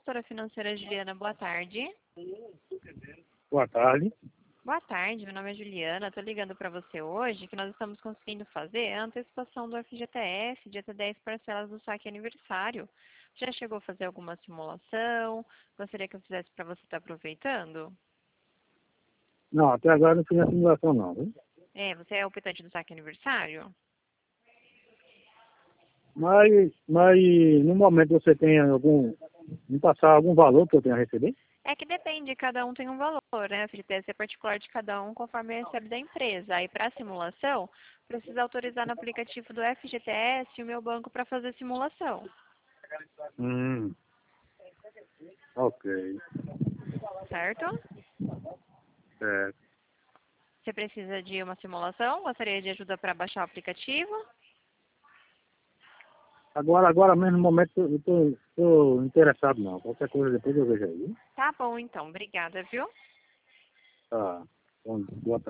consultora financeira Juliana, boa tarde. Boa tarde. Boa tarde, meu nome é Juliana, estou ligando para você hoje que nós estamos conseguindo fazer a antecipação do FGTS de até 10 parcelas do saque aniversário. Já chegou a fazer alguma simulação? Gostaria que eu fizesse para você estar aproveitando? Não, até agora não fiz a simulação não, viu? Você é o optante do saque aniversário? Mas no momento você tem me passar algum valor que eu tenha a receber? É que depende, cada um tem um valor, né? O FGTS é particular de cada um conforme recebe da empresa. Aí para a simulação, precisa autorizar no aplicativo do FGTS o meu banco para fazer simulação. Ok. Certo? Certo. Você precisa de uma simulação? Gostaria de ajuda para baixar o aplicativo? Agora mesmo no momento eu tô interessado não. Qualquer coisa depois eu vejo aí. Tá bom, então. Obrigada, viu? Tá. Bom, boa tarde.